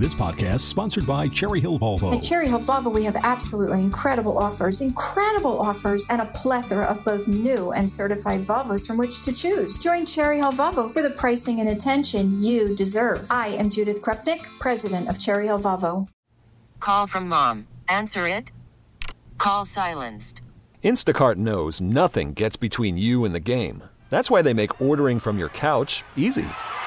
This podcast is sponsored by Cherry Hill Volvo. At Cherry Hill Volvo, we have absolutely incredible offers, and a plethora of both new and certified Volvos from which to choose. Join Cherry Hill Volvo for the pricing and attention you deserve. I am Judith Krupnik, president of Cherry Hill Volvo. Call from mom. Answer it. Call silenced. Instacart knows nothing gets between you and the game. That's why they make ordering from your couch easy.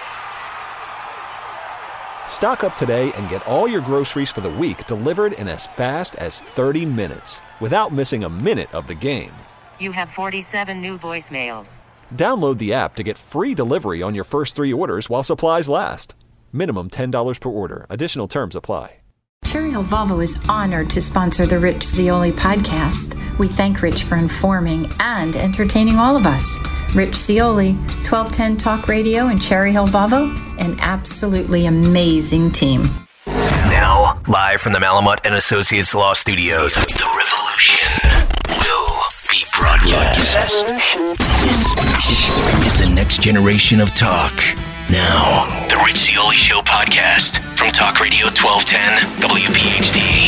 Stock up today and get all your groceries for the week delivered in as fast as 30 minutes without missing a minute of the game. You have 47 new voicemails. Download the app to get free delivery on your first 3 orders while supplies last. Minimum $10 per order. Additional terms apply. Cherry Hill Volvo is honored to sponsor the Rich Zeoli podcast. We thank Rich for informing and entertaining all of us. Rich Zeoli, 1210 Talk Radio and Cherry Hill Volvo, an absolutely amazing team. Now, live from the Malamut and Associates Law Studios, the revolution will be broadcast. This is the next generation of talk. Now, the Rich Zeoli Show podcast from Talk Radio 1210 WPHT.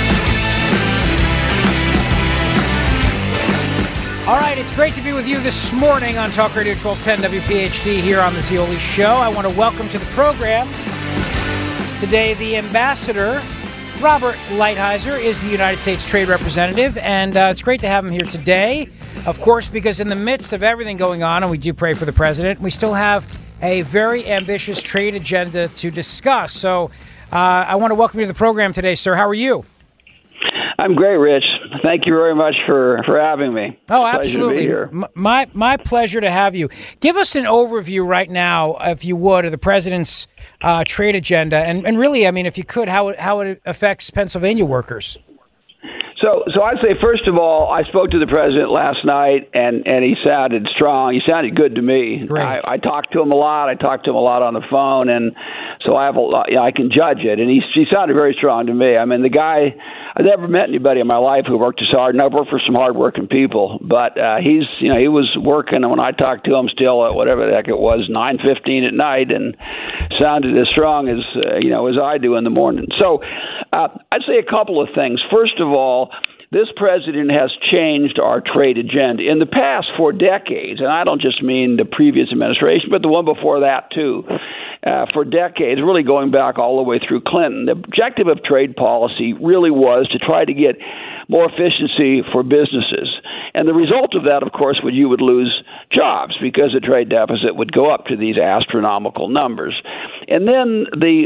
All right, it's great to be with you this morning on Talk Radio 1210 WPHT here on the Zeoli Show. I want to welcome to the program today the ambassador. Robert Lighthizer is the United States Trade Representative, and it's great to have him here today, of course, because in the midst of everything going on, and we do pray for the president, we still have a very ambitious trade agenda to discuss. So I want to welcome you to the program today, sir. How are you? I'm great, Rich. Thank you very much for having me. Oh, absolutely. My pleasure to have you. Give us an overview right now, if you would, of the president's trade agenda, and really, I mean, if you could, how it affects Pennsylvania workers. So I'd say, first of all, I spoke to the president last night, and he sounded strong. He sounded good to me. I talked to him a lot. I talked to him a lot on the phone, and so I have a lot. I can judge it. And he sounded very strong to me. I mean, the guy. I've never met anybody in my life who worked as hard, and I've worked for some hardworking people. But he was working, and when I talked to him, still at whatever the heck it was, 9:15 at night, and sounded as strong as as I do in the morning. So I'd say a couple of things. First of all, this president has changed our trade agenda. In the past 4 decades, and I don't just mean the previous administration, but the one before that too, for decades, really going back all the way through Clinton, the objective of trade policy really was to try to get more efficiency for businesses. And the result of that, of course, you would lose jobs because the trade deficit would go up to these astronomical numbers. And then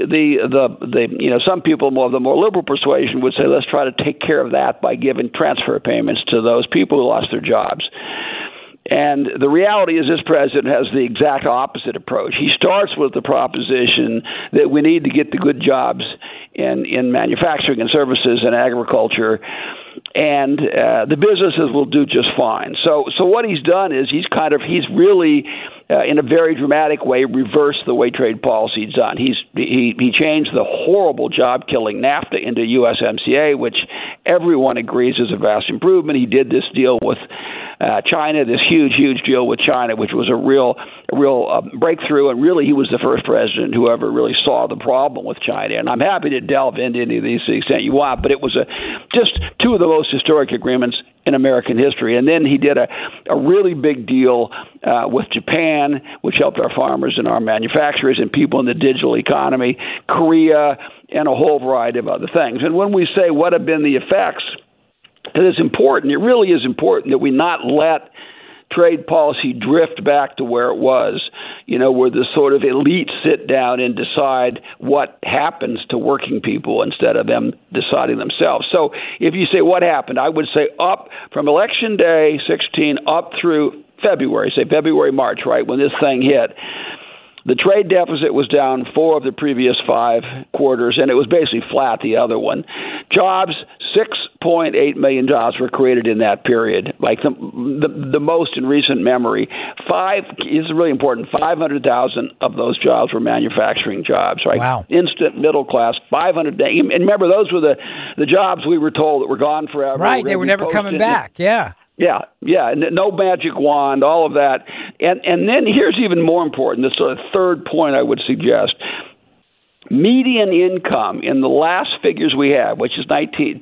some people of the more liberal persuasion would say, let's try to take care of that by giving transfer payments to those people who lost their jobs. And the reality is this president has the exact opposite approach. He starts with the proposition that we need to get the good jobs in manufacturing and services and agriculture, and the businesses will do just fine. So what he's done is he's really in a very dramatic way reversed the way trade policy is done. He changed the horrible job-killing NAFTA into USMCA, which everyone agrees is a vast improvement. He did this deal with China, this huge deal with China, which was a real breakthrough, and really he was the first president who ever really saw the problem with China. And I'm happy to delve into any of these to the extent you want, but it was just two of the most historic agreements in American history. And then he did a really big deal with Japan, which helped our farmers and our manufacturers and people in the digital economy, Korea, and a whole variety of other things. And when we say what have been the effects, it's important. It really is important that we not let trade policy drift back to where it was, where the sort of elites sit down and decide what happens to working people instead of them deciding themselves. So if you say what happened, I would say up from Election Day 16 up through February, say February, March, right, when this thing hit. The trade deficit was down 4 of the previous 5 quarters, and it was basically flat the other one. Jobs, 6.8 million jobs were created in that period, like the most in recent memory. This is really important, 500,000 of those jobs were manufacturing jobs, right? Wow. Instant middle class, 500. And remember, those were the jobs we were told that were gone forever. Right, they were never coming back, yeah. Yeah, no magic wand, all of that. And then here's even more important, this sort of third point I would suggest. median income in the last figures we have, which is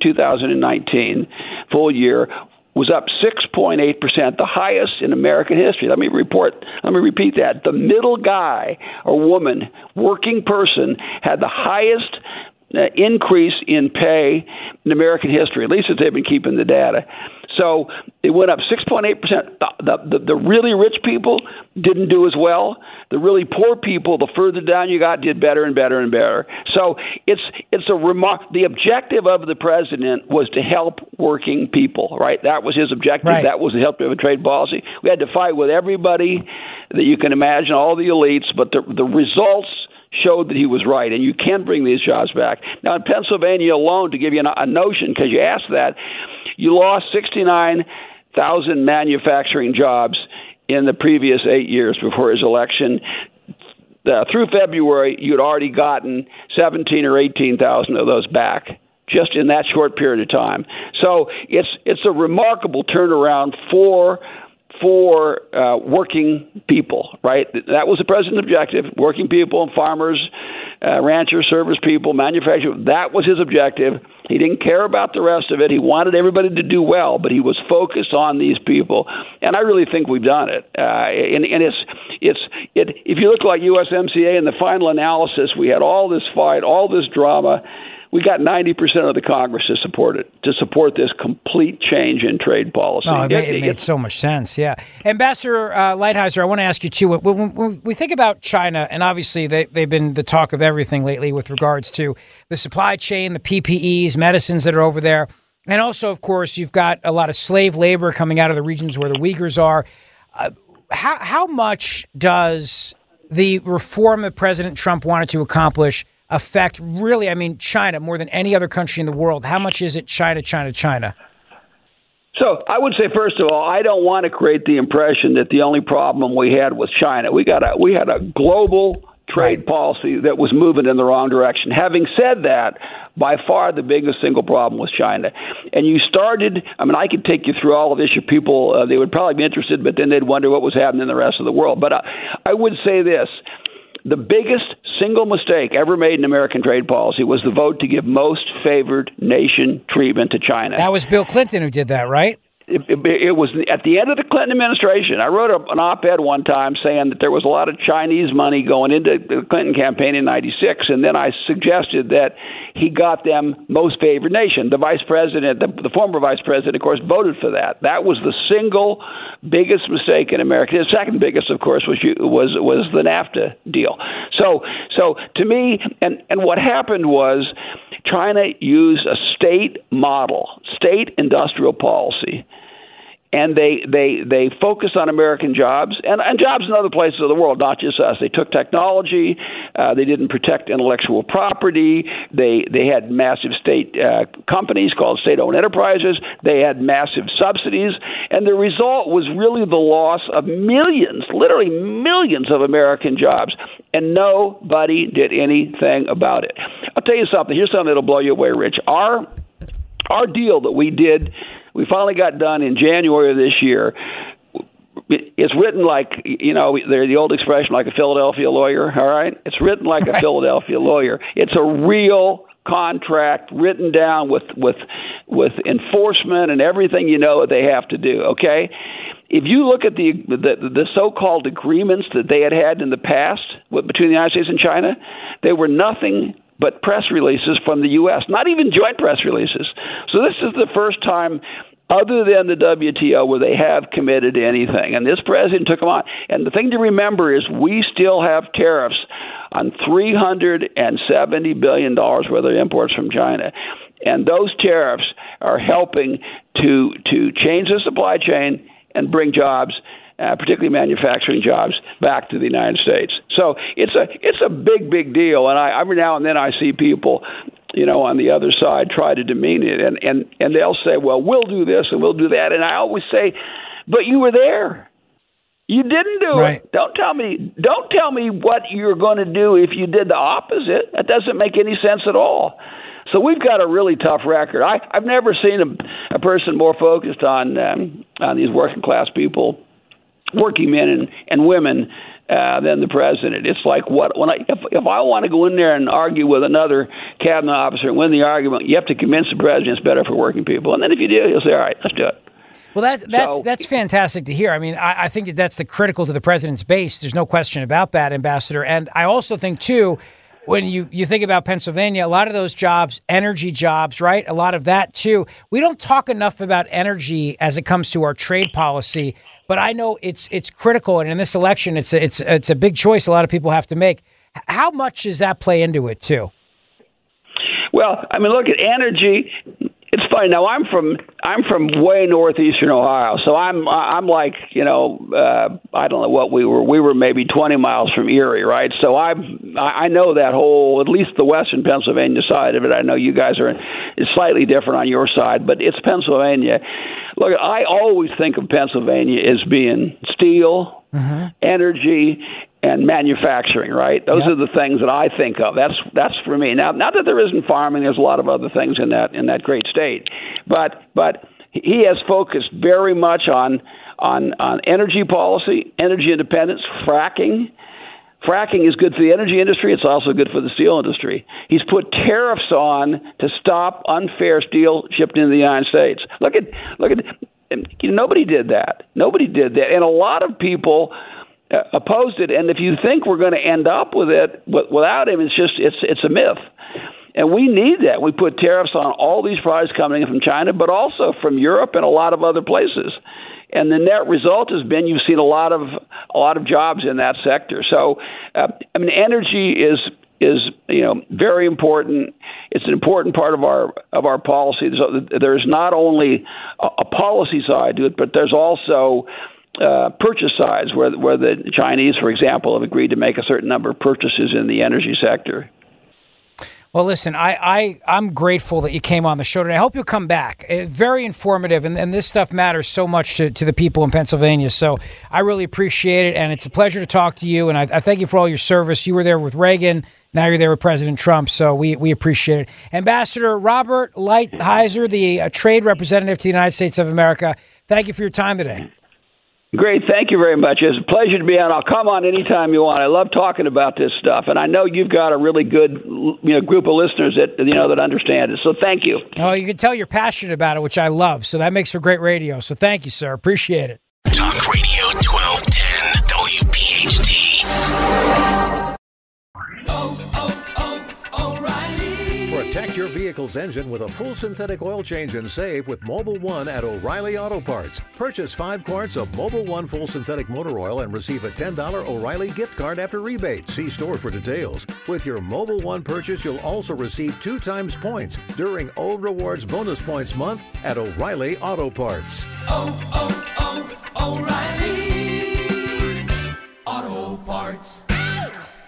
2019 full year, was up 6.8%, the highest in American history. Let me repeat that. The middle guy or woman, working person, had the highest increase in pay in American history, at least as they've been keeping the data. So it went up 6.8%. The really rich people didn't do as well. The really poor people, the further down you got, did better and better and better. So it's a the objective of the president was to help working people, right? That was his objective. Right. That was the help of a trade policy. We had to fight with everybody that you can imagine, all the elites, but the results showed that he was right, and you can bring these jobs back. Now, in Pennsylvania alone, to give you a notion, because you asked that, you lost 69,000 manufacturing jobs in the previous 8 years before his election. Through February, you'd already gotten 17 or 18,000 of those back just in that short period of time. So it's a remarkable turnaround for working people, right? That was the president's objective. Working people, farmers, ranchers, service people, manufacturers. That was his objective. He didn't care about the rest of it. He wanted everybody to do well, but he was focused on these people. And I really think we've done it. And if you look like USMCA in the final analysis, we had all this fight, all this drama. We got 90% of the Congress to support this complete change in trade policy. No, it made so much sense, yeah. Ambassador Lighthizer, I want to ask you, too, when we think about China, and obviously they've been the talk of everything lately with regards to the supply chain, the PPEs, medicines that are over there, and also, of course, you've got a lot of slave labor coming out of the regions where the Uyghurs are. How much does the reform that President Trump wanted to accomplish affect really, China more than any other country in the world? How much is it China? So I would say, first of all, I don't want to create the impression that the only problem we had was China. We had a global trade policy that was moving in the wrong direction. Having said that, by far the biggest single problem was China. And you started, I could take you through all of this. People, they would probably be interested, but then they'd wonder what was happening in the rest of the world. But I would say this. The biggest single mistake ever made in American trade policy was the vote to give most favored nation treatment to China. That was Bill Clinton who did that, right? It was at the end of the Clinton administration. I wrote an op-ed one time saying that there was a lot of Chinese money going into the Clinton campaign in '96, and then I suggested that he got them most favored nation. The vice president, the former vice president, of course, voted for that. That was the single biggest mistake in America. The second biggest, of course, was the NAFTA deal. So to me, and what happened was China used a state model, state industrial policy. And they focused on American jobs and jobs in other places of the world, not just us. They took technology. They didn't protect intellectual property. They had massive state companies called state-owned enterprises. They had massive subsidies. And the result was really the loss of millions, literally millions of American jobs. And nobody did anything about it. I'll tell you something. Here's something that'll blow you away, Rich. Our deal that we did, we finally got done in January of this year. It's written like, there's the old expression, like a Philadelphia lawyer, all right? It's written like a Philadelphia lawyer. It's a real contract written down with enforcement and everything they have to do, okay? If you look at the so-called agreements that they had in the past between the United States and China, they were nothing but press releases from the U.S., not even joint press releases. So this is the first time other than the WTO where they have committed to anything. And this president took them on. And the thing to remember is we still have tariffs on $370 billion worth of imports from China. And those tariffs are helping to change the supply chain and bring jobs, particularly manufacturing jobs, back to the United States. So it's a big deal, and I every now and then I see people, on the other side try to demean it, and they'll say, well, we'll do this and we'll do that, and I always say, but you were there. You didn't do it. Don't tell me what you're going to do if you did the opposite. That doesn't make any sense at all. So we've got a really tough record. I've never seen a person more focused on these working class people working men and women than the president. It's like if I want to go in there and argue with another cabinet officer and win the argument, you have to convince the president it's better for working people. And then if you do, he'll say, all right, let's do it. Well, that's fantastic to hear. I mean, I think that's the critical to the president's base. There's no question about that, Ambassador. And I also think, too, when you think about Pennsylvania, a lot of those jobs, energy jobs, right? A lot of that, too. We don't talk enough about energy as it comes to our trade policy, but I know it's critical. And in this election, it's a big choice a lot of people have to make. How much does that play into it, too? Well, I mean, look at energy. It's funny. Now I'm from way northeastern Ohio, so I'm like, I don't know what we were. We were maybe 20 miles from Erie, right? So I know that whole, at least the western Pennsylvania side of it. I know you guys it's slightly different on your side, but it's Pennsylvania. Look, I always think of Pennsylvania as being steel, energy, and manufacturing, right? Those are the things that I think of. That's for me. Now, not that there isn't farming. There's a lot of other things in that great state, but he has focused very much on energy policy, energy independence, fracking. Fracking is good for the energy industry. It's also good for the steel industry. He's put tariffs on to stop unfair steel shipped into the United States. Look at nobody did that. Nobody did that, and a lot of people opposed it. And if you think we're going to end up with it without him, it's a myth. And we need that. We put tariffs on all these products coming in from China, but also from Europe and a lot of other places. And the net result has been you've seen a lot of jobs in that sector. So, energy is very important. It's an important part of our policy. There's not only a policy side to it, but there's also purchase sides where the Chinese, for example, have agreed to make a certain number of purchases in the energy sector. Well, listen, I'm grateful that you came on the show today. I hope you'll come back. Very informative, and this stuff matters so much to the people in Pennsylvania. So I really appreciate it, and it's a pleasure to talk to you, and I thank you for all your service. You were there with Reagan. Now you're there with President Trump, so we appreciate it. Ambassador Robert Lighthizer, the trade representative to the United States of America, thank you for your time today. Great. Thank you very much. It's a pleasure to be on. I'll come on anytime you want. I love talking about this stuff, and I know you've got a really good group of listeners that understand it. So thank you. Oh, you can tell you're passionate about it, which I love. So that makes for great radio. So thank you, sir. Appreciate it. Talk Radio 1210 WPHT. Protect your vehicle's engine with a full synthetic oil change and save with Mobil 1 at O'Reilly Auto Parts. Purchase 5 quarts of Mobil 1 full synthetic motor oil and receive a $10 O'Reilly gift card after rebate. See store for details. With your Mobil 1 purchase, you'll also receive 2 times points during O Rewards Bonus Points Month at O'Reilly Auto Parts. O'Reilly Auto Parts.